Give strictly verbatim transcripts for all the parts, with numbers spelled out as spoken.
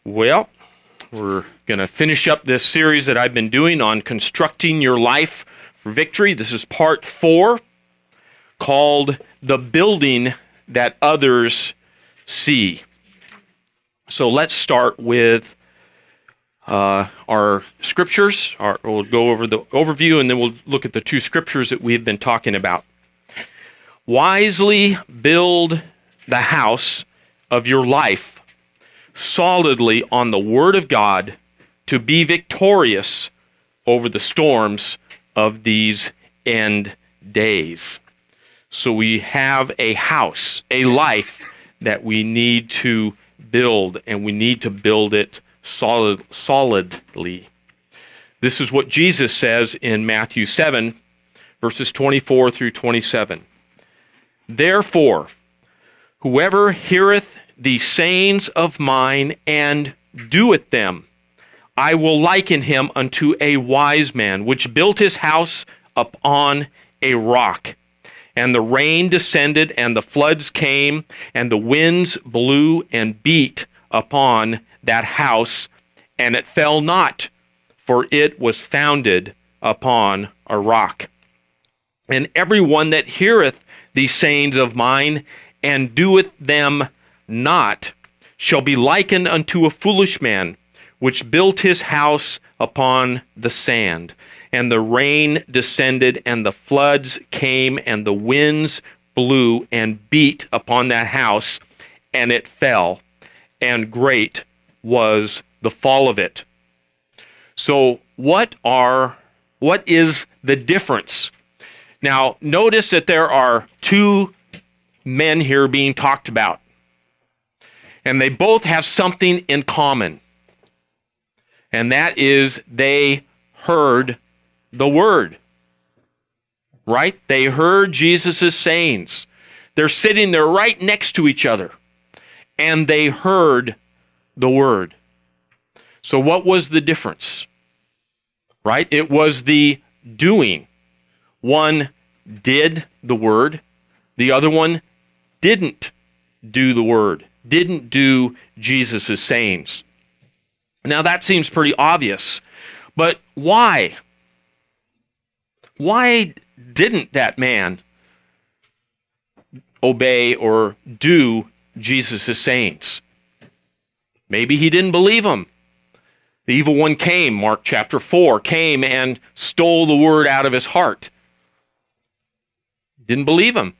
Well, we're going to finish up this series that I've been doing on constructing your life for victory. This is part four, called The Building That Others See. So let's start with uh, our scriptures. Our, we'll go over the overview, and then we'll look at the two scriptures that we've been talking about. Wisely build the house of your life solidly on the Word of God to be victorious over the storms of these end days. So we have a house, a life that we need to build, and we need to build it solid, solidly. This is what Jesus says in Matthew seven, verses twenty-four through twenty-seven. Therefore, whoever heareth these sayings of mine and doeth them, I will liken him unto a wise man, which built his house upon a rock. And the rain descended, and the floods came, and the winds blew and beat upon that house, and it fell not, for it was founded upon a rock. And every one that heareth these sayings of mine and doeth them not shall be likened unto a foolish man, which built his house upon the sand. And the rain descended, and the floods came, and the winds blew and beat upon that house, and it fell, and great was the fall of it. So what are what is the difference? Now, notice that there are two men here being talked about, and they both have something in common, and that is they heard the word, right? They heard Jesus' sayings. They're sitting there right next to each other, and they heard the word. So what was the difference? Right? It was the doing. One did the word, the other one didn't do the word, didn't do Jesus' sayings. Now that seems pretty obvious, but why? Why didn't that man obey or do Jesus' sayings? Maybe he didn't believe him. The evil one came, Mark chapter four, came and stole the word out of his heart. Didn't believe him.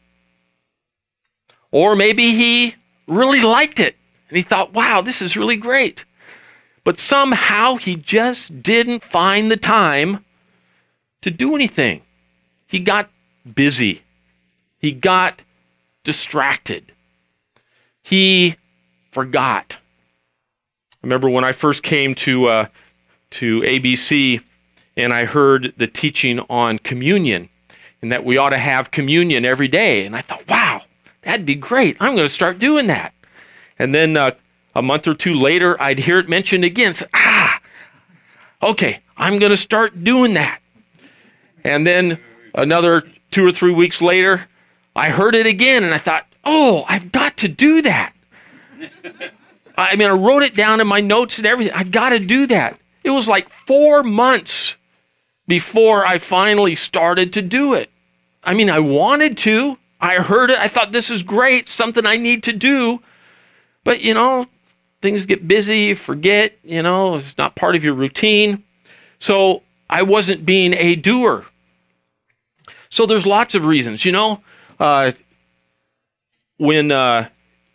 Or maybe he really liked it, and he thought, wow, this is really great. But somehow he just didn't find the time to do anything. He got busy. He got distracted. He forgot. I remember when I first came to uh, to A B C, and I heard the teaching on communion, and that we ought to have communion every day. And I thought, wow, that'd be great. I'm going to start doing that. And then uh, a month or two later, I'd hear it mentioned again. So, ah, okay, I'm going to start doing that. And then another two or three weeks later, I heard it again, and I thought, oh, I've got to do that. I mean, I wrote it down in my notes and everything. I got to do that. It was like four months before I finally started to do it. I mean, I wanted to. I heard it. I thought, this is great, something I need to do. But, you know, things get busy, you forget, you know, it's not part of your routine. So I wasn't being a doer. So there's lots of reasons, you know. Uh, when uh,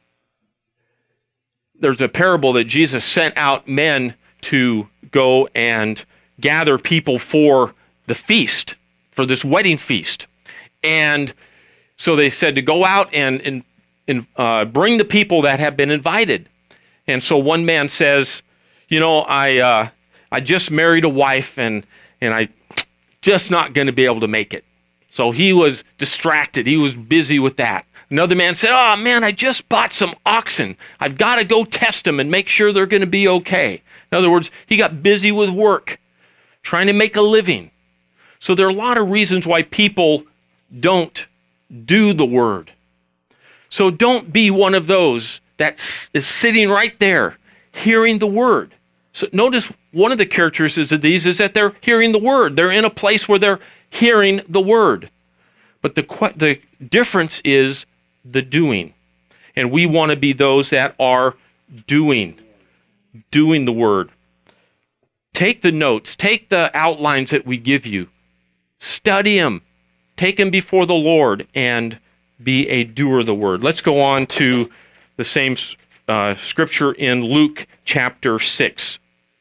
there's a parable that Jesus sent out men to go and gather people for the feast, for this wedding feast. And so they said to go out and, and, and uh, bring the people that have been invited. And so one man says, you know, I uh, I just married a wife, and, and I just not going to be able to make it. So he was distracted. He was busy with that. Another man said, oh, man, I just bought some oxen. I've got to go test them and make sure they're going to be okay. In other words, he got busy with work, trying to make a living. So there are a lot of reasons why people don't do the word. So don't be one of those that is sitting right there hearing the word. So notice one of the characteristics of these is that they're hearing the word. They're in a place where they're hearing the word. But the the difference is the doing. And we want to be those that are doing, doing the word. Take the notes, take the outlines that we give you, study them, take them before the Lord, and be a doer of the word. Let's go on to the same uh, scripture in Luke chapter six.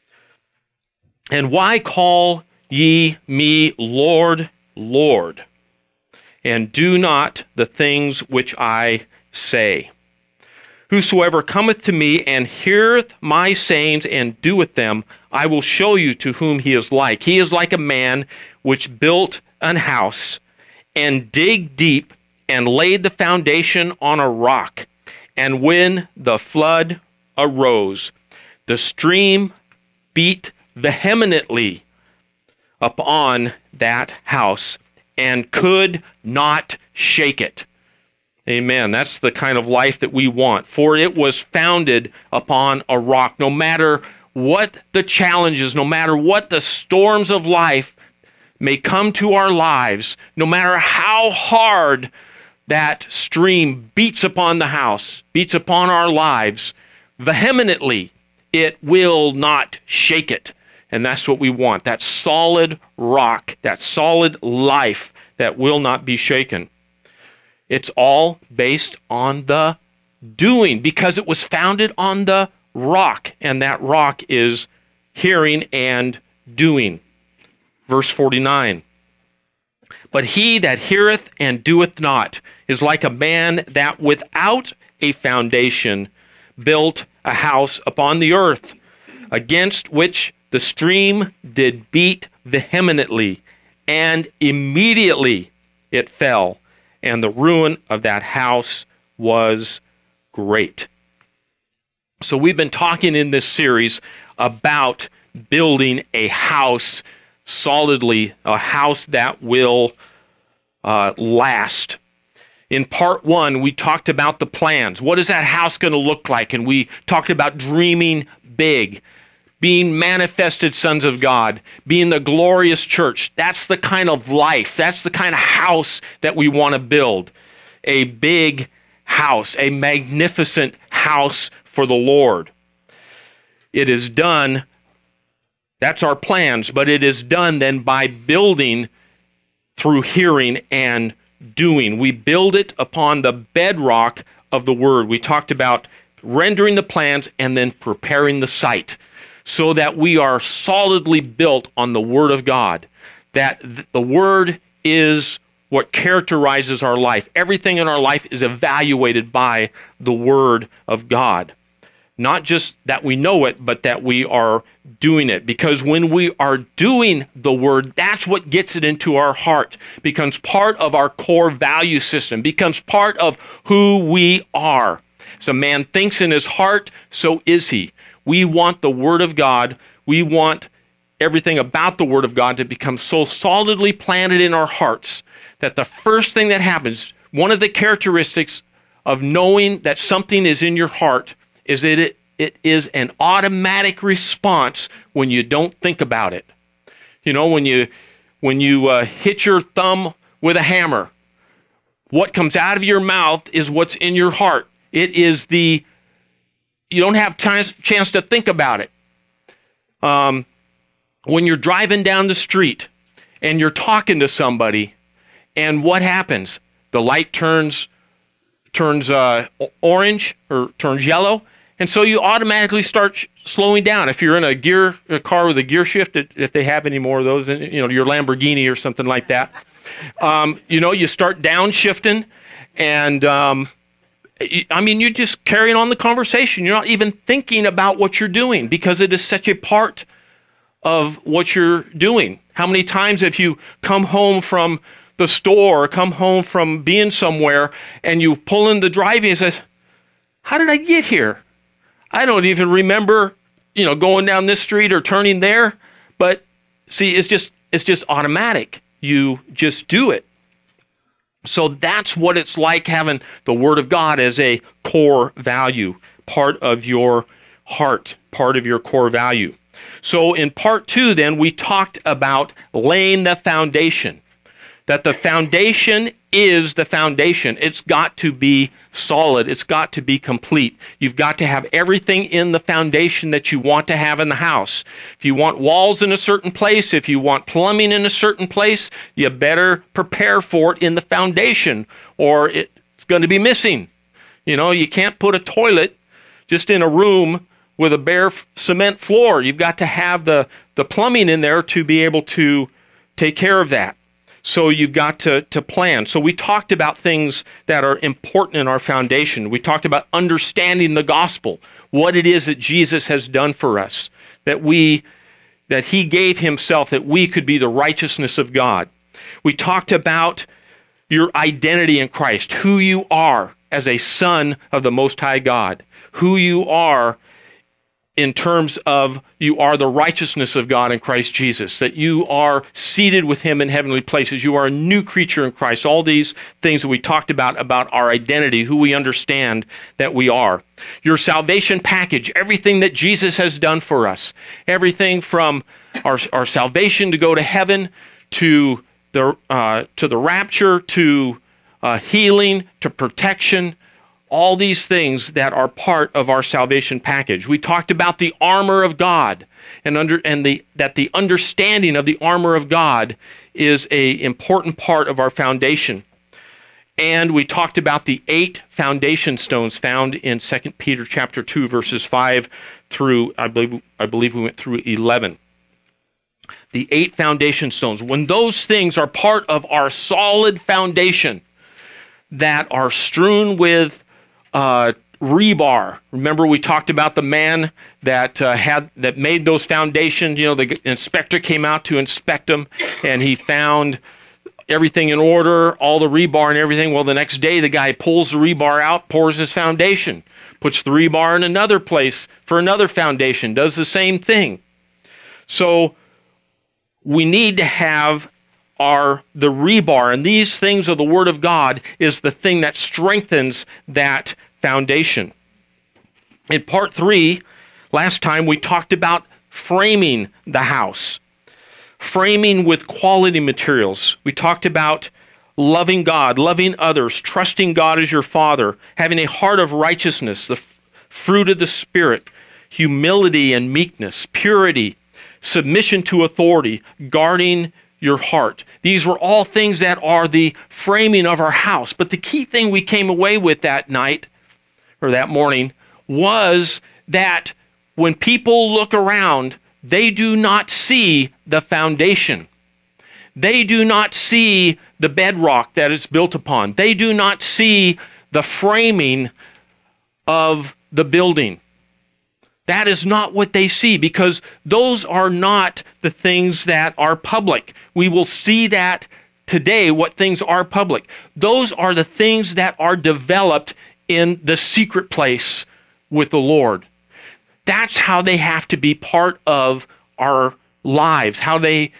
And why call ye me Lord, Lord, and do not the things which I say? Whosoever cometh to me and heareth my sayings and doeth them, I will show you to whom he is like. He is like a man which built an house and digged deep and laid the foundation on a rock. And when the flood arose, the stream beat vehemently upon that house and could not shake it. Amen. That's the kind of life that we want. For it was founded upon a rock. No matter what the challenges, no matter what the storms of life may come to our lives, no matter how hard that stream beats upon the house, beats upon our lives, vehemently, it will not shake it. And that's what we want, that solid rock, that solid life that will not be shaken. It's all based on the doing, because it was founded on the rock, and that rock is hearing and doing. Verse forty-nine. But he that heareth and doeth not is like a man that without a foundation built a house upon the earth, against which the stream did beat vehemently, and immediately it fell, and the ruin of that house was great. So we've been talking in this series about building a house solidly, a house that will uh, last. In part one, we talked about the plans. What is that house going to look like? And we talked about dreaming big, being manifested sons of God, being the glorious church. That's the kind of life, that's the kind of house that we want to build. A big house, a magnificent house for the Lord. It is done, that's our plans, but it is done then by building through hearing and doing. We build it upon the bedrock of the Word. We talked about rendering the plans and then preparing the site, so that we are solidly built on the Word of God, that th- the Word is what characterizes our life. Everything in our life is evaluated by the Word of God. Not just that we know it, but that we are doing it. Because when we are doing the Word, that's what gets it into our heart, becomes part of our core value system, becomes part of who we are. As a man thinks in his heart, so is he. We want the Word of God, we want everything about the Word of God to become so solidly planted in our hearts that the first thing that happens, one of the characteristics of knowing that something is in your heart, is that it, it is an automatic response when you don't think about it. You know, when you when you uh, hit your thumb with a hammer, what comes out of your mouth is what's in your heart. It is the, you don't have chance, chance to think about it. Um, when you're driving down the street and you're talking to somebody, and what happens? The light turns turns uh, orange or turns yellow, and so you automatically start sh- slowing down. If you're in a gear a car with a gear shift, if they have any more of those, you know, your Lamborghini or something like that, um, you know, you start downshifting, and um, I mean, you're just carrying on the conversation. You're not even thinking about what you're doing because it is such a part of what you're doing. How many times have you come home from the store or come home from being somewhere and you pull in the driveway and say, how did I get here? I don't even remember, you know, going down this street or turning there. But see, it's just it's just automatic. You just do it. So that's what it's like having the Word of God as a core value, part of your heart, part of your core value. So in part two, then, we talked about laying the foundation, that the foundation is the foundation. It's got to be solid. It's got to be complete. You've got to have everything in the foundation that you want to have in the house. If you want walls in a certain place, if you want plumbing in a certain place, you better prepare for it in the foundation, or it's going to be missing. You know, you can't put a toilet just in a room with a bare f- cement floor. You've got to have the, the plumbing in there to be able to take care of that. So you've got to, to plan. So we talked about things that are important in our foundation. We talked about understanding the gospel, what it is that Jesus has done for us, that we that he gave himself that we could be the righteousness of God. We talked about your identity in Christ, who you are as a son of the Most High God, who you are in terms of you are the righteousness of God in Christ Jesus, that you are seated with him in heavenly places. You are a new creature in Christ. All these things that we talked about, about our identity, who we understand that we are. Your salvation package, everything that Jesus has done for us, everything from our, our salvation to go to heaven, to the, uh, to the rapture, to uh, healing, to protection, all these things that are part of our salvation package. We talked about the armor of God, and under and the that the understanding of the armor of God is a important part of our foundation. And we talked about the eight foundation stones found in Second Peter chapter two, verses five through I believe I believe we went through eleven. The eight foundation stones. When those things are part of our solid foundation that are strewn with Uh, rebar. Remember, we talked about the man that uh, had that made those foundations. You know, the inspector came out to inspect them, and he found everything in order, all the rebar and everything. Well, the next day, the guy pulls the rebar out, pours his foundation, puts the rebar in another place for another foundation, does the same thing. So we need to have are the rebar, and these things of the Word of God is the thing that strengthens that foundation. In part three, last time we talked about framing the house, framing with quality materials. We talked about loving God, loving others, trusting God as your Father, having a heart of righteousness, the f- fruit of the Spirit, humility and meekness, purity, submission to authority, guarding your heart. These were all things that are the framing of our house. But the key thing we came away with that night, or that morning, was that when people look around, they do not see the foundation. They do not see the bedrock that it's built upon. They do not see the framing of the building. That is not what they see, because those are not the things that are public. We will see that today, what things are public. Those are the things that are developed in the secret place with the Lord. That's how they have to be part of our lives, how they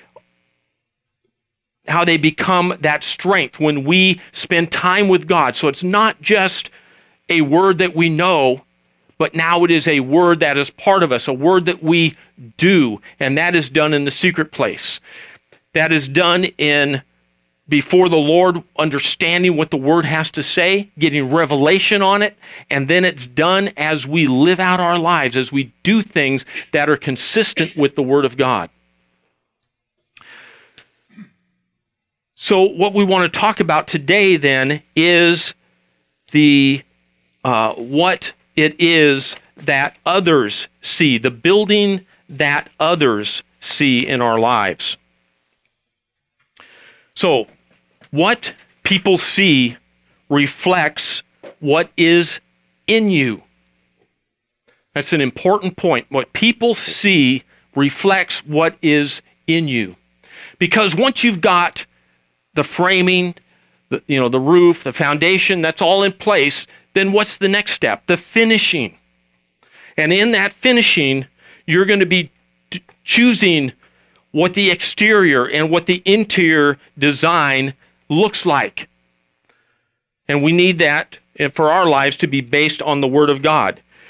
how they become that strength when we spend time with God. So it's not just a word that we know, but now it is a word that is part of us, a word that we do, and that is done in the secret place. That is done in before the Lord, understanding what the word has to say, getting revelation on it, and then it's done as we live out our lives, as we do things that are consistent with the word of God. So what we want to talk about today then is the uh, what it is that others see, the building that others see in our lives. So, what people see reflects what is in you. That's an important point. What people see reflects what is in you. Because once you've got the framing, the, you know, the roof, the foundation, that's all in place, then what's the next step? The finishing. And in that finishing, you're going to be t- choosing what the exterior and what the interior design looks like. And we need that for our lives to be based on the Word of God.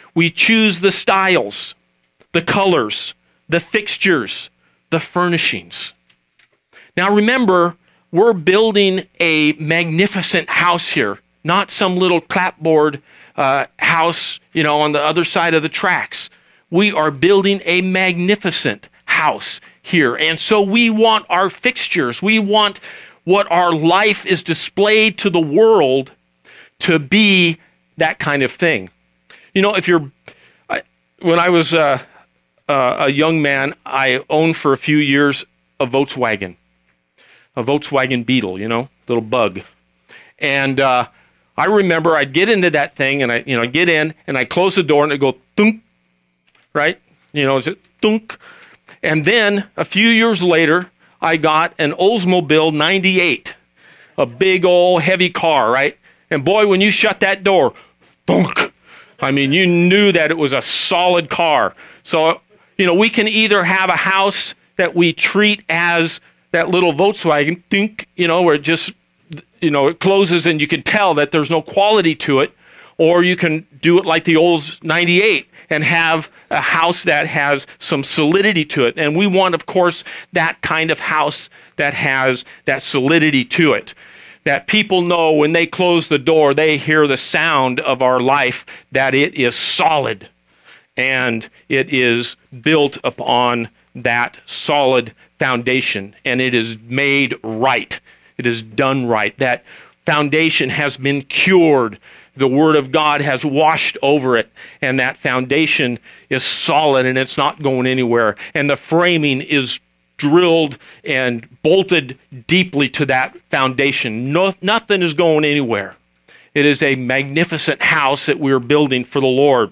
We choose the styles, the colors, the fixtures, the furnishings. Now remember, we're building a magnificent house here, not some little clapboard uh, house, you know, on the other side of the tracks. We are building a magnificent house here. And so we want our fixtures, we want what our life is displayed to the world to be that kind of thing. You know, if you're, I, when I was uh, uh, a young man, I owned for a few years a Volkswagen, a Volkswagen Beetle, you know, little bug. And uh, I remember I'd get into that thing and I, you know, I'd get in and I'd close the door and it'd go thunk, right? You know, it's a thunk. And then a few years later, I got an Oldsmobile ninety-eight, a big old heavy car, right? And boy, when you shut that door, thunk. I mean, you knew that it was a solid car. So, you know, we can either have a house that we treat as that little Volkswagen, think, you know, where it just, you know, it closes and you can tell that there's no quality to it, or you can do it like the old ninety-eight and have a house that has some solidity to it. And we want, of course, that kind of house that has that solidity to it, that people know when they close the door, they hear the sound of our life, that it is solid and it is built upon that solid foundation, and it is made right. It is done right. That foundation has been cured. The Word of God has washed over it, and that foundation is solid and it's not going anywhere. And the framing is drilled and bolted deeply to that foundation. No, nothing is going anywhere. It is a magnificent house that we're building for the Lord.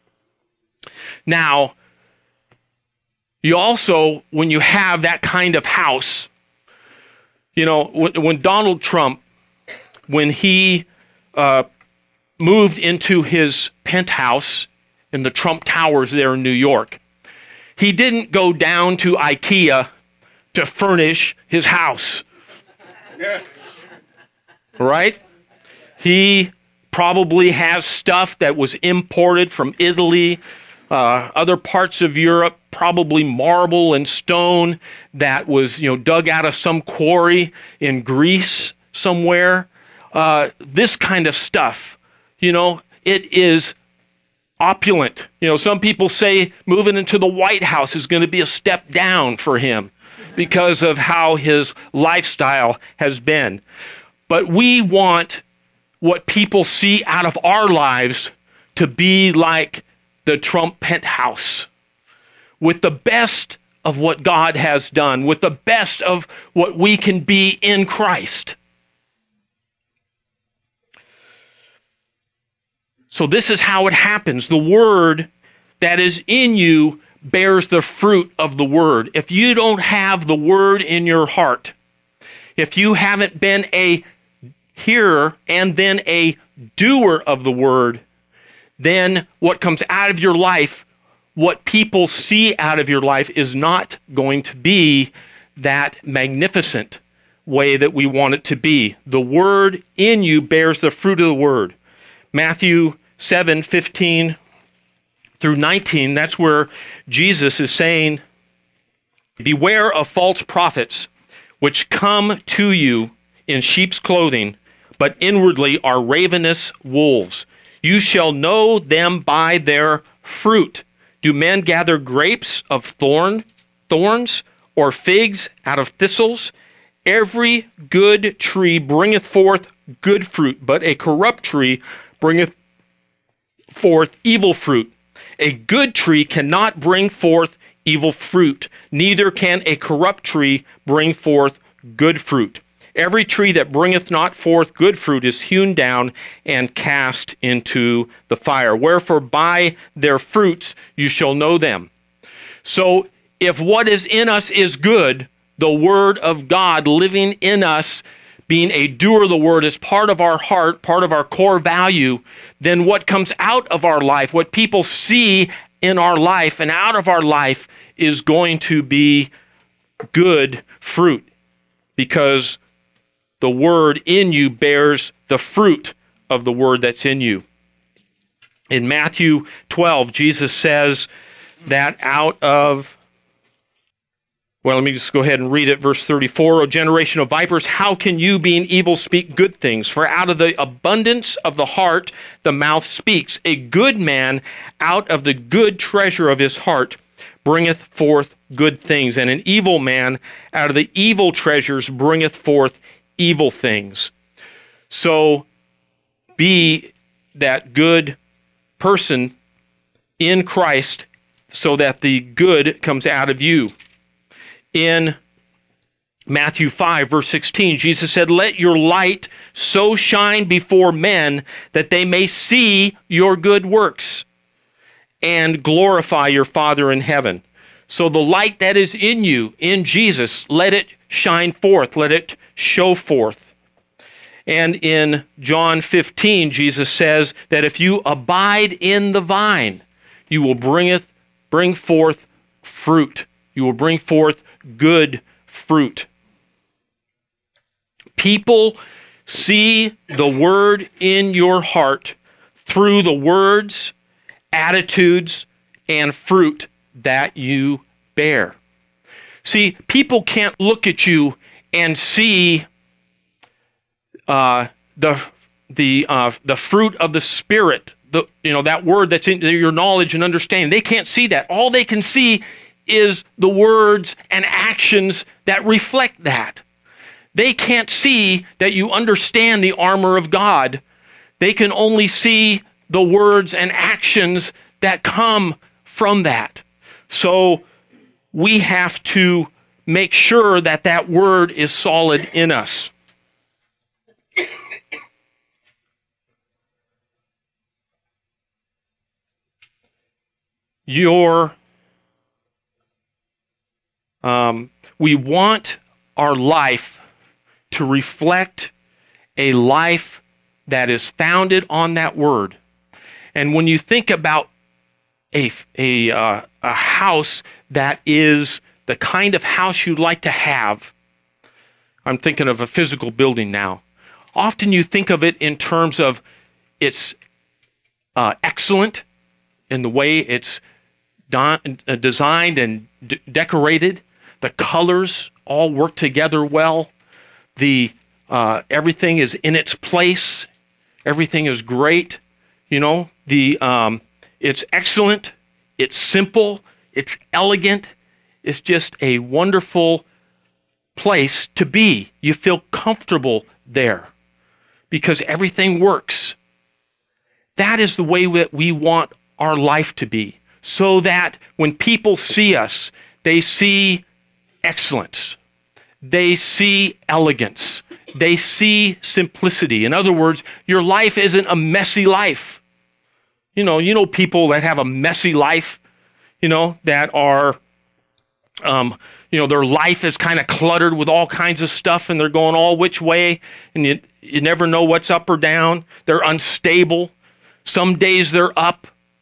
Now, you also, when you have that kind of house, you know, when, when Donald Trump, when he uh, moved into his penthouse in the Trump Towers there in New York, he didn't go down to IKEA to furnish his house. Yeah. Right? He probably has stuff that was imported from Italy, uh, other parts of Europe, probably marble and stone that was, you know, dug out of some quarry in Greece somewhere. Uh, this kind of stuff, you know, it is opulent. You know, some people say moving into the White House is going to be a step down for him because of how his lifestyle has been. But we want what people see out of our lives to be like the Trump penthouse, with the best of what God has done, with the best of what we can be in Christ. So this is how it happens. The Word that is in you bears the fruit of the Word. If you don't have the Word in your heart, if you haven't been a hearer and then a doer of the Word, then what comes out of your life, what people see out of your life, is not going to be that magnificent way that we want it to be. The Word in you bears the fruit of the Word. Matthew seven fifteen through nineteen, that's where Jesus is saying, "Beware of false prophets, which come to you in sheep's clothing, but inwardly are ravenous wolves. You shall know them by their fruit. Do men gather grapes of thorn, thorns, or figs out of thistles? Every good tree bringeth forth good fruit, but a corrupt tree bringeth forth evil fruit. A good tree cannot bring forth evil fruit, neither can a corrupt tree bring forth good fruit. Every tree that bringeth not forth good fruit is hewn down and cast into the fire. Wherefore by their fruits you shall know them." So if what is in us is good, the Word of God living in us, being a doer of the Word, is part of our heart, part of our core value, then what comes out of our life, what people see in our life and out of our life, is going to be good fruit, because the Word in you bears the fruit of the Word that's in you. In Matthew twelve, Jesus says that out of, well, let me just go ahead and read it. Verse thirty-four, O generation of vipers, how can you, being evil, speak good things? For out of the abundance of the heart, the mouth speaks. A good man out of the good treasure of his heart bringeth forth good things, and an evil man out of the evil treasures bringeth forth evil things. So be that good person in Christ so that the good comes out of you. In Matthew five, verse sixteen, Jesus said, let your light so shine before men that they may see your good works and glorify your Father in heaven. So the light that is in you, in Jesus, let it shine forth, let it show forth. And in John fifteen, Jesus says that if you abide in the vine, you will bringeth, bring forth fruit. You will bring forth good fruit. People see the word in your heart through the words, attitudes, and fruit that you bear. See, people can't look at you and see uh, the the uh, the fruit of the Spirit. The you know that word that's in your knowledge and understanding. They can't see that. All they can see is the words and actions that reflect that. They can't see that you understand the armor of God. They can only see the words and actions that come from that. So we have to make sure that that word is solid in us. Your, um, we want our life to reflect a life that is founded on that word. And when you think about a, a, uh, a house that is the kind of house you'd like to have, I'm thinking of a physical building now. Often you think of it in terms of it's uh, excellent in the way it's don- uh, designed and d- decorated. The colors all work together well. The uh, everything is in its place. Everything is great. You know, the um, it's excellent. It's simple. It's elegant. It's just a wonderful place to be. You feel comfortable there because everything works. That is the way that we want our life to be, so that when people see us, they see excellence. They see elegance. They see simplicity. In other words, your life isn't a messy life. You know, you know people that have a messy life, you know, that are, um, you know, their life is kind of cluttered with all kinds of stuff and they're going all which way and you, you never know what's up or down. They're unstable. Some days they're up,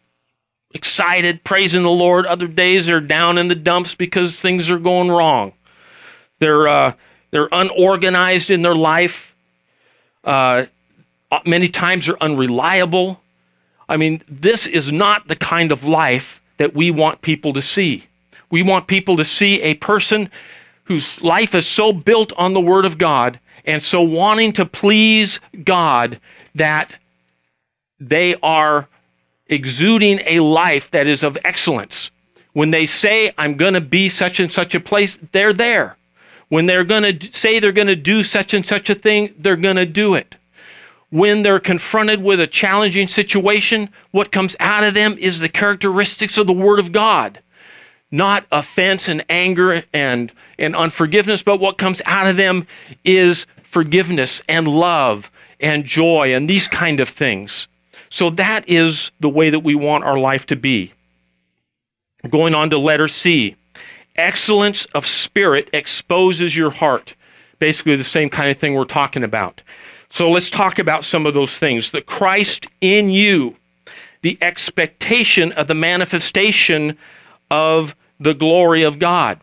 excited, praising the Lord. Other days they're down in the dumps because things are going wrong. They're uh, they're unorganized in their life. Uh, many times they're unreliable. I mean, this is not the kind of life that we want people to see. We want people to see a person whose life is so built on the Word of God and so wanting to please God that they are exuding a life that is of excellence. When they say, I'm going to be such and such a place, they're there. When they're going to say they're going to do such and such a thing, they're going to do it. When they're confronted with a challenging situation, what comes out of them is the characteristics of the Word of God. Not offense and anger and, and unforgiveness, but what comes out of them is forgiveness and love and joy and these kind of things. So that is the way that we want our life to be. Going on to letter C. Excellence of spirit exposes your heart. Basically the same kind of thing we're talking about. So let's talk about some of those things. The Christ in you, the expectation of the manifestation of the glory of God.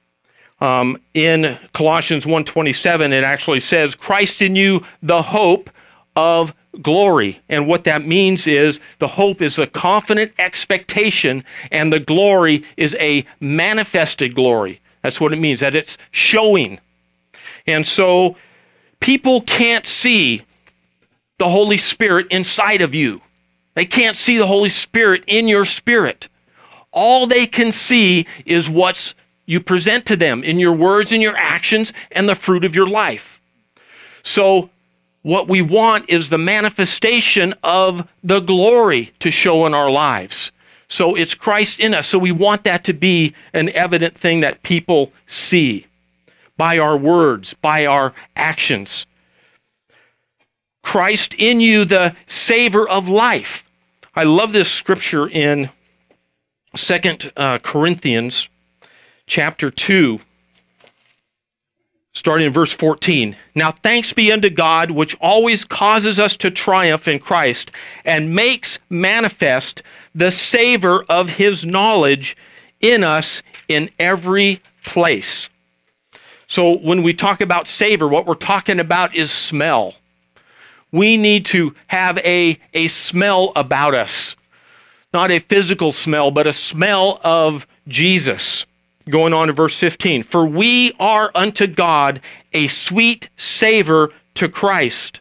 Um, in Colossians one twenty-seven, it actually says, Christ in you, the hope of glory. And what that means is the hope is a confident expectation, and the glory is a manifested glory. That's what it means, that it's showing. And so people can't see the Holy Spirit inside of you. They can't see the Holy Spirit in your spirit. All they can see is what you present to them in your words and your actions and the fruit of your life. So what we want is the manifestation of the glory to show in our lives. So it's Christ in us. So we want that to be an evident thing that people see by our words, by our actions. Christ in you, the savor of life. I love this scripture in Second uh, Corinthians chapter two, starting in verse fourteen. Now thanks be unto God, which always causes us to triumph in Christ, and makes manifest the savor of his knowledge in us in every place. So when we talk about savor, what we're talking about is smell. We need to have a, a smell about us. Not a physical smell, but a smell of Jesus. Going on to verse fifteen. For we are unto God a sweet savor to Christ,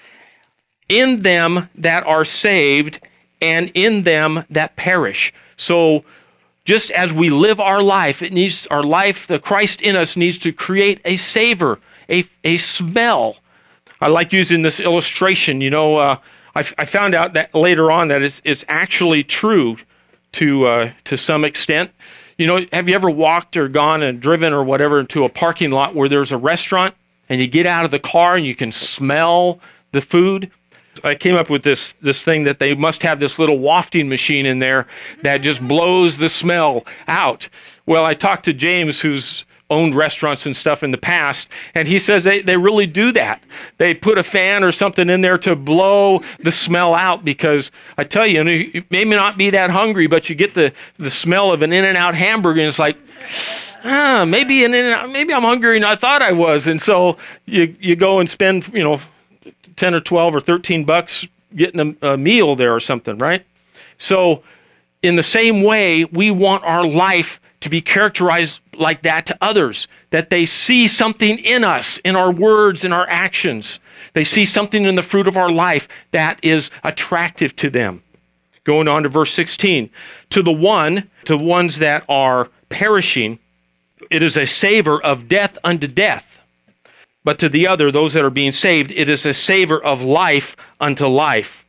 in them that are saved and in them that perish. So just as we live our life, it needs our life, the Christ in us needs to create a savor, a, a smell. I like using this illustration. You know, uh, I, I found out that later on that it's, it's actually true to uh, to some extent. You know, have you ever walked or gone and driven or whatever into a parking lot where there's a restaurant and you get out of the car and you can smell the food? I came up with this this thing that they must have this little wafting machine in there that just blows the smell out. Well, I talked to James, who's owned restaurants and stuff in the past, and he says they, they really do that. They put a fan or something in there to blow the smell out, because I tell you, you may not be that hungry, but you get the, the smell of an In-N-Out hamburger, and it's like, ah, maybe an In-N-Out, maybe I'm hungrier than I thought I was. And so you you go and spend, you know, ten or twelve or thirteen bucks getting a, a meal there or something, right? So in the same way, we want our life to be characterized like that to others, that they see something in us, in our words, in our actions. They see something in the fruit of our life that is attractive to them. Going on to verse sixteen, to the one, to ones that are perishing, it is a savor of death unto death. But to the other, those that are being saved, it is a savor of life unto life.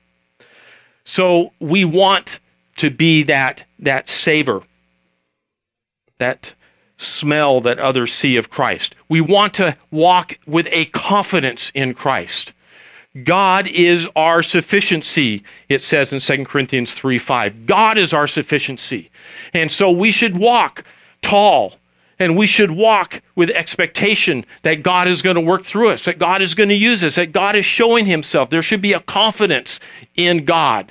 So we want to be that, that savor, that smell that others see of Christ. We want to walk with a confidence in Christ. God is our sufficiency, it says in Second Corinthians three five. God is our sufficiency. And so we should walk tall, and we should walk with expectation that God is going to work through us, that God is going to use us, that God is showing himself. There should be a confidence in God,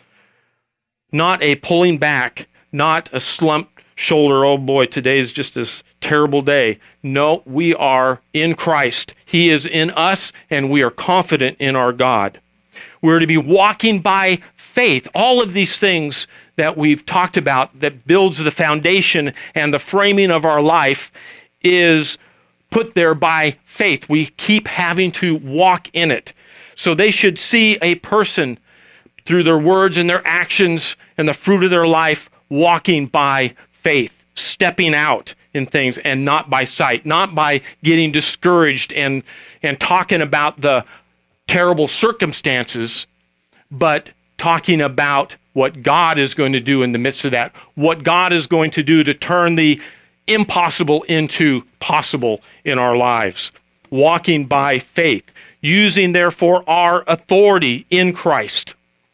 not a pulling back, not a slumped shoulder. Oh boy, today is just this terrible day. No, we are in Christ. He is in us, and we are confident in our God. We're to be walking by faith. All of these things that we've talked about that builds the foundation and the framing of our life is put there by faith. We keep having to walk in it. So they should see a person through their words and their actions and the fruit of their life walking by faith, stepping out in things, and not by sight, not by getting discouraged and, and talking about the terrible circumstances, but talking about what God is going to do in the midst of that, what God is going to do to turn the impossible into possible in our lives. Walking by faith, using therefore our authority in Christ.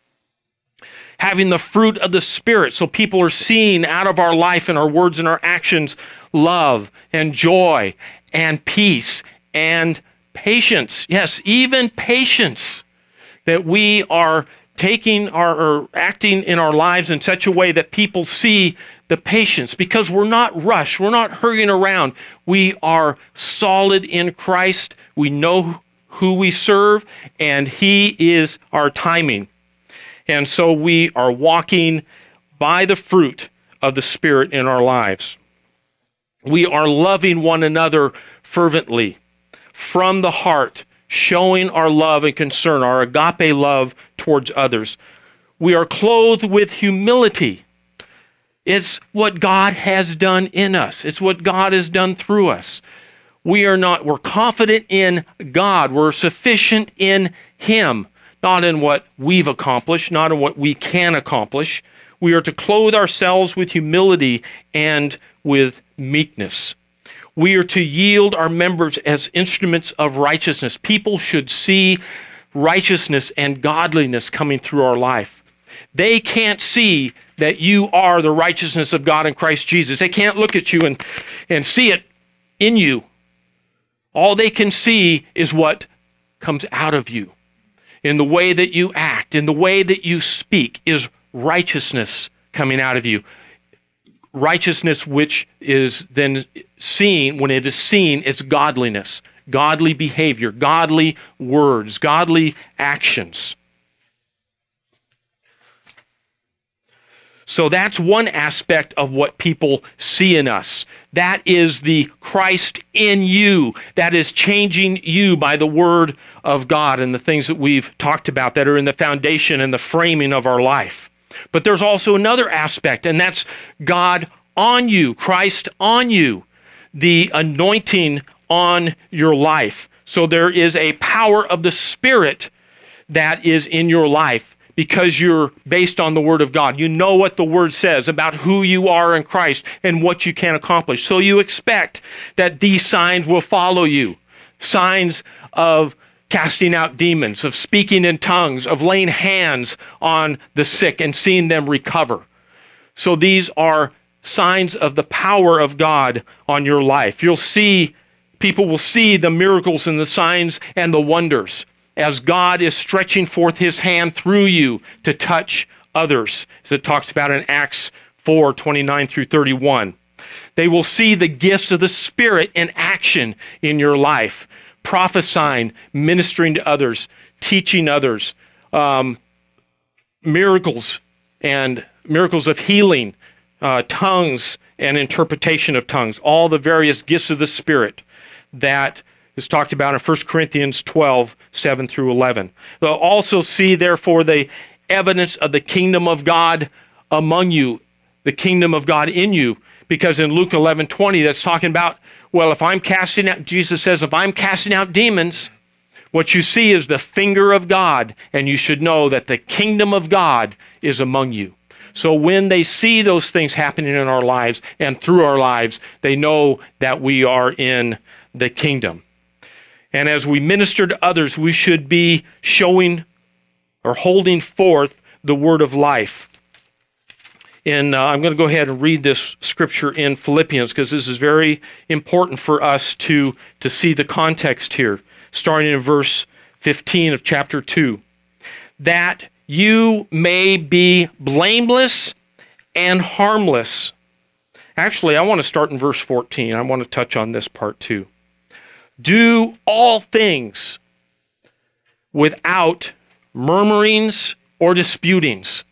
Having the fruit of the Spirit, so people are seeing out of our life and our words and our actions love and joy and peace and patience. Yes, even patience. That we are taking our, or acting in our lives in such a way that people see the patience, because we're not rushed, we're not hurrying around. We are solid in Christ. We know who we serve, and he is our timing. And so we are walking by the fruit of the Spirit in our lives. We are loving one another fervently from the heart, showing our love and concern, our agape love towards others. We are clothed with humility. It's what God has done in us. It's what God has done through us. We are not, we're confident in God. We're sufficient in Him, not in what we've accomplished, not in what we can accomplish. We are to clothe ourselves with humility and with meekness. We are to yield our members as instruments of righteousness. People should see righteousness and godliness coming through our life. They can't see that you are the righteousness of God in Christ Jesus. They can't look at you and, and see it in you. All they can see is what comes out of you. In the way that you act, in the way that you speak, is righteousness coming out of you. Righteousness which is then seen, when it is seen, it's godliness, godly behavior, godly words, godly actions. So that's one aspect of what people see in us. That is the Christ in you. That is changing you by the Word of God and the things that we've talked about that are in the foundation and the framing of our life. But there's also another aspect, and that's God on you, Christ on you, the anointing on your life. So there is a power of the Spirit that is in your life because you're based on the Word of God. You know what the Word says about who you are in Christ and what you can accomplish. So you expect that these signs will follow you. Signs of casting out demons, of speaking in tongues, of laying hands on the sick and seeing them recover. So these are signs of the power of God on your life. You'll see, people will see the miracles and the signs and the wonders as God is stretching forth His hand through you to touch others, as it talks about in Acts four, twenty-nine through thirty-one. They will see the gifts of the Spirit in action in your life. Prophesying, ministering to others, teaching others, um, miracles and miracles of healing, uh, tongues and interpretation of tongues, all the various gifts of the Spirit that is talked about in First Corinthians twelve, seven through eleven. They'll also see, therefore, the evidence of the kingdom of God among you, the kingdom of God in you, because in Luke eleven twenty, that's talking about, well, if I'm casting out, Jesus says, if I'm casting out demons, what you see is the finger of God, and you should know that the kingdom of God is among you. So when they see those things happening in our lives and through our lives, they know that we are in the kingdom. And as we minister to others, we should be showing or holding forth the word of life. And uh, I'm going to go ahead and read this scripture in Philippians because this is very important for us to, to see the context here, starting in verse fifteen of chapter two. That you may be blameless and harmless. Actually, I want to start in verse fourteen. I want to touch on this part too. Do all things without murmurings or disputings.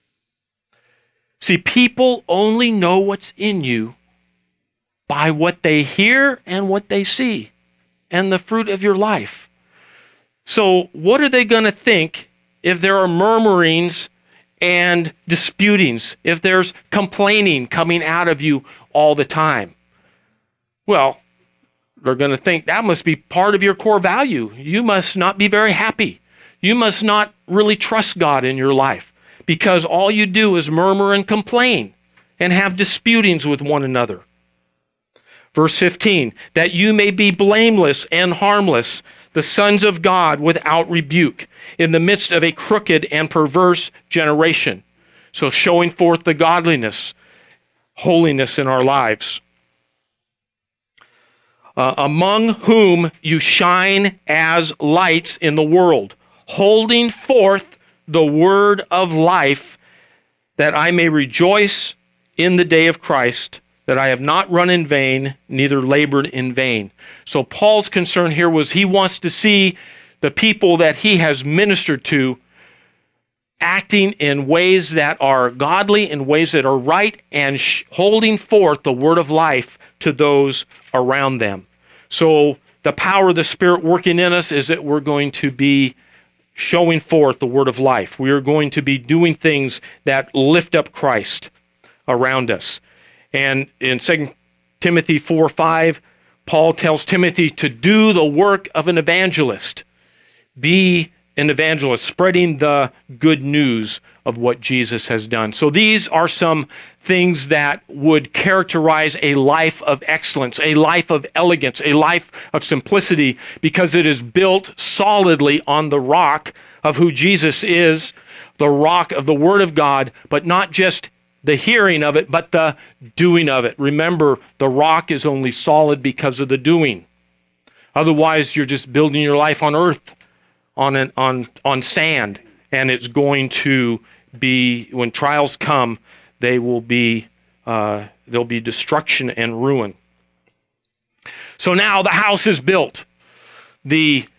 See, people only know what's in you by what they hear and what they see and the fruit of your life. So what are they going to think if there are murmurings and disputings, if there's complaining coming out of you all the time? Well, they're going to think that must be part of your core value. You must not be very happy. You must not really trust God in your life, because all you do is murmur and complain and have disputings with one another. Verse fifteen, that you may be blameless and harmless, the sons of God without rebuke, in the midst of a crooked and perverse generation. So showing forth the godliness, holiness in our lives. Uh, among whom you shine as lights in the world, holding forth the word of life, that I may rejoice in the day of Christ, that I have not run in vain, neither labored in vain. So Paul's concern here was he wants to see the people that he has ministered to acting in ways that are godly, in ways that are right, and sh- holding forth the word of life to those around them. So the power of the Spirit working in us is that we're going to be showing forth the word of life. We are going to be doing things that lift up Christ around us. And in Second Timothy four five, Paul tells Timothy to do the work of an evangelist. Be an evangelist, spreading the good news of what Jesus has done. So these are some things that would characterize a life of excellence, a life of elegance, a life of simplicity, because it is built solidly on the rock of who Jesus is, the rock of the Word of God, but not just the hearing of it, but the doing of it. Remember, the rock is only solid because of the doing. Otherwise, you're just building your life on earth, on an, on on sand, and it's going to be, when trials come, they will be uh, there'll be destruction and ruin. So now the house is built. The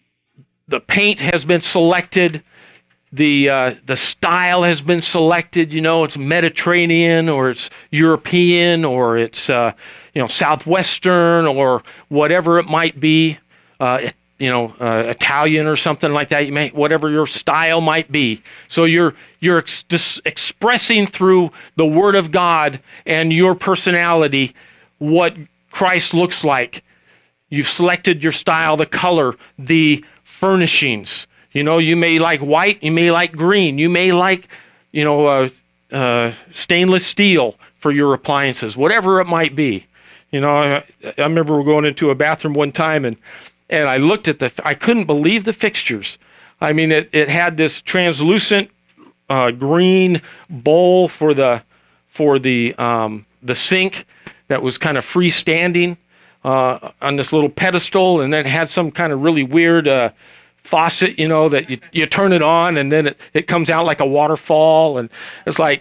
the paint has been selected. The uh, the style has been selected. You know, it's Mediterranean, or it's European, or it's uh, you know Southwestern, or whatever it might be. Uh, you know, uh, Italian or something like that. You may, whatever your style might be. So you're you're ex- just expressing through the Word of God and your personality what Christ looks like. You've selected your style, the color, the furnishings. You know, you may like white, you may like green, you may like, you know, uh, uh, stainless steel for your appliances, whatever it might be. You know, I, I remember we were going into a bathroom one time, and and I looked at the, I couldn't believe the fixtures. I mean, it, it had this translucent uh, green bowl for the for the um, the sink that was kind of freestanding uh, on this little pedestal, and then it had some kind of really weird uh, faucet, you know, that you, you turn it on and then it, it comes out like a waterfall, and it's like,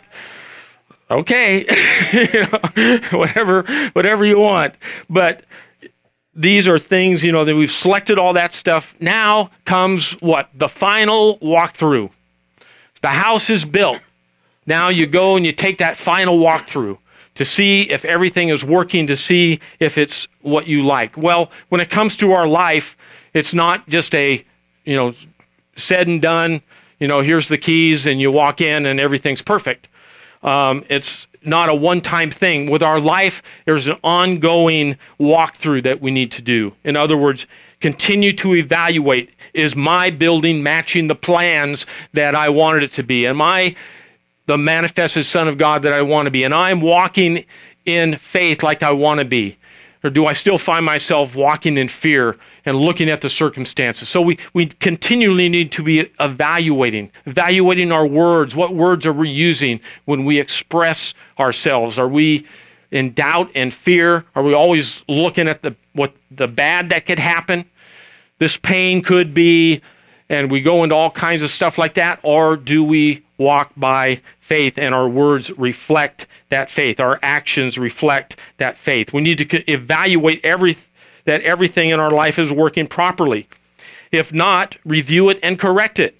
okay, you know, whatever, whatever you want. But these are things, you know, that we've selected all that stuff. Now comes what? The final walkthrough. The house is built. Now you go and you take that final walkthrough to see if everything is working, to see if it's what you like. Well, when it comes to our life, it's not just a, you know, said and done, you know, here's the keys and you walk in and everything's perfect. Um, it's not a one-time thing. With our life, there's an ongoing walkthrough that we need to do. In other words, continue to evaluate, is my building matching the plans that I wanted it to be? Am I the manifested Son of God that I want to be? And I'm walking in faith like I want to be? Or do I still find myself walking in fear and looking at the circumstances? So we, we continually need to be evaluating, evaluating our words. What words are we using when we express ourselves? Are we in doubt and fear? Are we always looking at the what the bad that could happen? This pain could be, and we go into all kinds of stuff like that? Or do we walk by faith and our words reflect that faith? Our actions reflect that faith. We need to evaluate every, that everything in our life is working properly. If not, review it and correct it.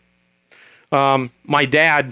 Um, my dad,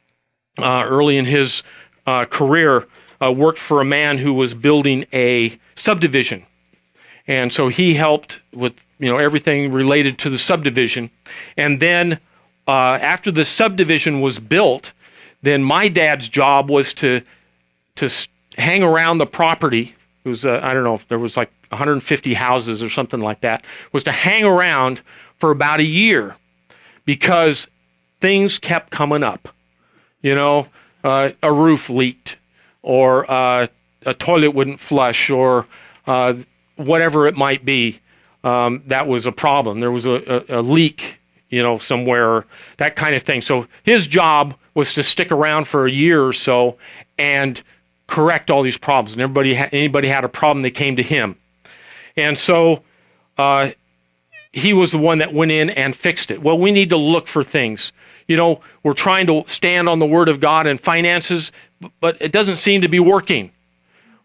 uh, early in his uh, career, uh, worked for a man who was building a subdivision. And so he helped with, you know, everything related to the subdivision. And then uh, after the subdivision was built, then my dad's job was to to hang around the property. It was, uh, I don't know, there was like one hundred fifty houses or something like that, was to hang around for about a year because things kept coming up. You know, uh, a roof leaked, or uh, a toilet wouldn't flush, or uh, whatever it might be. Um, that was a problem. There was a, a, a leak, you know, somewhere, that kind of thing. So his job was to stick around for a year or so and correct all these problems. And everybody, ha- anybody had a problem, they came to him. And so uh, he was the one that went in and fixed it. Well, we need to look for things. You know, we're trying to stand on the Word of God and finances, but it doesn't seem to be working.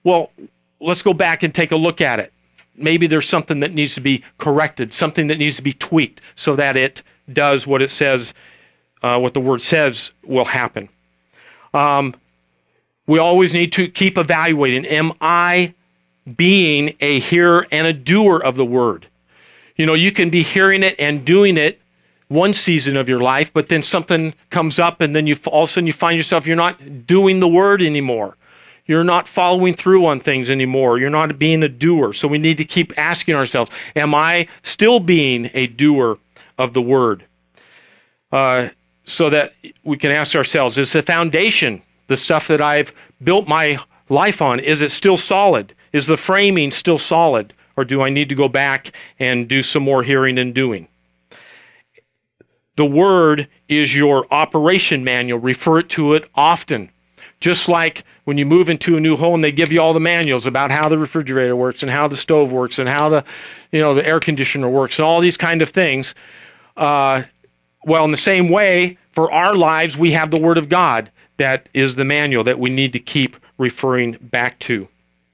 Well, let's go back and take a look at it. Maybe there's something that needs to be corrected, something that needs to be tweaked so that it does what it says, uh, what the Word says will happen. Um, we always need to keep evaluating. Am I being a hearer and a doer of the Word? You know, you can be hearing it and doing it one season of your life, but then something comes up and then you all of a sudden you find yourself, you're not doing the Word anymore. You're not following through on things anymore. You're not being a doer. So we need to keep asking ourselves, am I still being a doer of the Word? Uh, so that we can ask ourselves, is the foundation, the stuff that I've built my life on, is it still solid? Is the framing still solid? Or do I need to go back and do some more hearing and doing? The Word is your operation manual. Refer to it often. Just like when you move into a new home, they give you all the manuals about how the refrigerator works and how the stove works and how the, you know, the air conditioner works and all these kind of things. Uh, well, in the same way, for our lives, we have the Word of God that is the manual that we need to keep referring back to.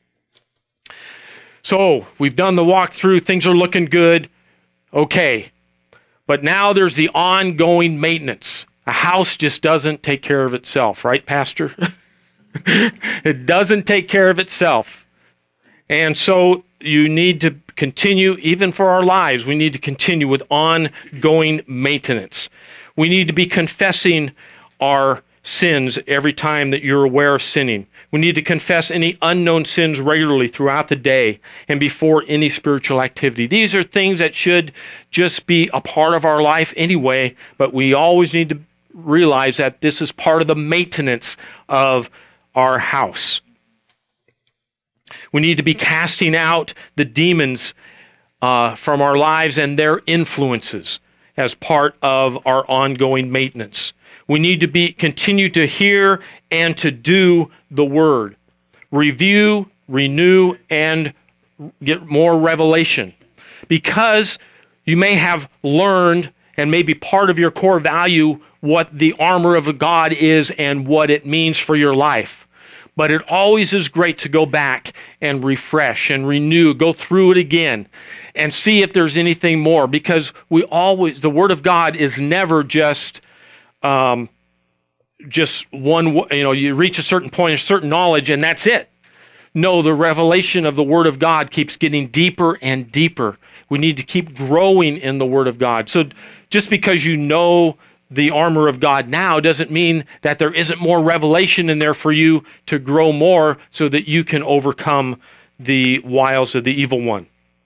So we've done the walkthrough. Things are looking good. Okay. But now there's the ongoing maintenance. A house just doesn't take care of itself, right, Pastor? It doesn't take care of itself. And so you need to continue, even for our lives, we need to continue with ongoing maintenance. We need to be confessing our sins every time that you're aware of sinning. We need to confess any unknown sins regularly throughout the day and before any spiritual activity. These are things that should just be a part of our life anyway, but we always need to realize that this is part of the maintenance of our house. We need to be casting out the demons uh, from our lives and their influences as part of our ongoing maintenance. We need to be continue to hear and to do the Word. Review, renew, and get more revelation. Because you may have learned and maybe part of your core value what the armor of God is and what it means for your life. But it always is great to go back and refresh and renew, go through it again and see if there's anything more, because we always, the Word of God is never just um, just one, you know, you reach a certain point, a certain knowledge, and that's it. No, the revelation of the Word of God keeps getting deeper and deeper. We need to keep growing in the Word of God. So just because you know the armor of God now doesn't mean that there isn't more revelation in there for you to grow more so that you can overcome the wiles of the evil one.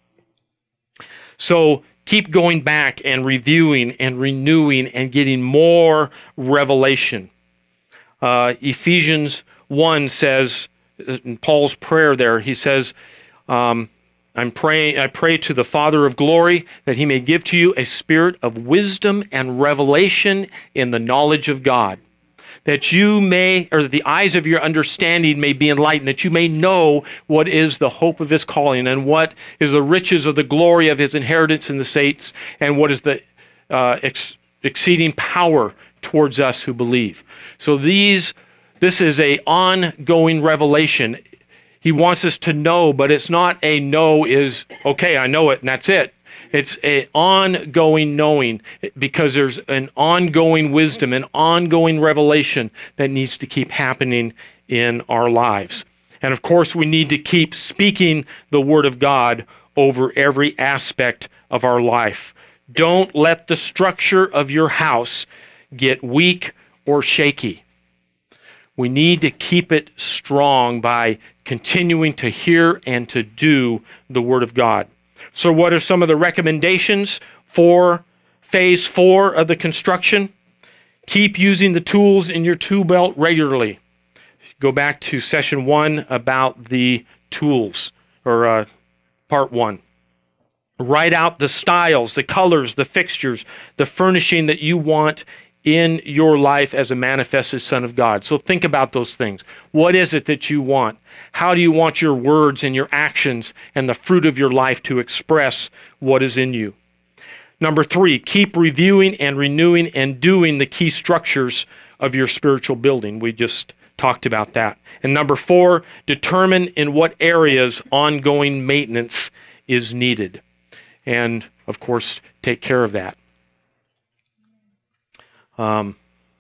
So keep going back and reviewing and renewing and getting more revelation. Uh, Ephesians one says, in Paul's prayer there, he says, um, I'm praying, I pray to the Father of glory that he may give to you a spirit of wisdom and revelation in the knowledge of God, that you may, or that the eyes of your understanding may be enlightened, that you may know what is the hope of his calling and what is the riches of the glory of his inheritance in the saints and what is the uh, ex- exceeding power towards us who believe. So these, this is a ongoing revelation. He wants us to know, but it's not a know is, okay, I know it and that's it. It's an ongoing knowing because there's an ongoing wisdom, an ongoing revelation that needs to keep happening in our lives. And of course, we need to keep speaking the Word of God over every aspect of our life. Don't let the structure of your house get weak or shaky. We need to keep it strong by continuing to hear and to do the Word of God. So what are some of the recommendations for phase four of the construction? Keep using the tools in your tool belt regularly. Go back to session one about the tools, or uh, part one. Write out the styles, the colors, the fixtures, the furnishing that you want in your life as a manifested Son of God. So think about those things. What is it that you want? How do you want your words and your actions and the fruit of your life to express what is in you? Number three, keep reviewing and renewing and doing the key structures of your spiritual building. We just talked about that. And number four, determine in what areas ongoing maintenance is needed. And, of course, take care of that. Um,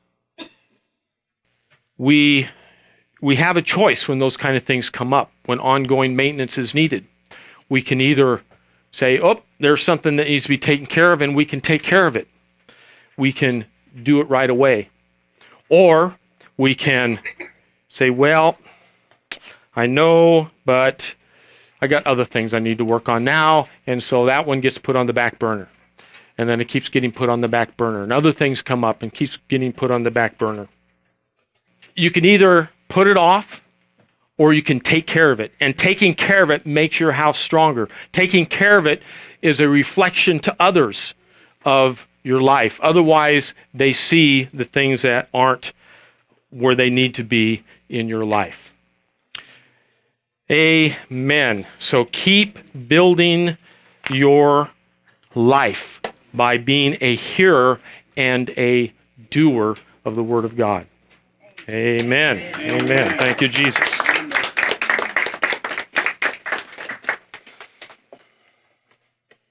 we, we have a choice when those kind of things come up, when ongoing maintenance is needed. We can either say, oh, there's something that needs to be taken care of, and we can take care of it. We can do it right away. Or we can say, well, I know, but I got other things I need to work on now, and so that one gets put on the back burner. And then it keeps getting put on the back burner. And other things come up and keeps getting put on the back burner. You can either put it off, or you can take care of it. And taking care of it makes your house stronger. Taking care of it is a reflection to others of your life. Otherwise, they see the things that aren't where they need to be in your life. Amen. So keep building your life by being a hearer and a doer of the Word of God. Amen. Amen. Thank you, Jesus.